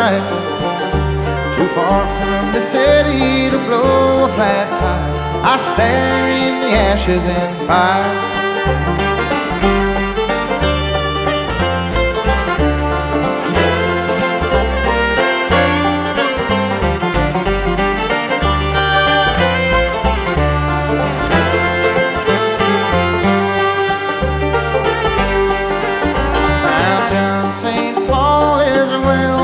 night. Too far from the city to blow a flat tire. I stare in the ashes and fire.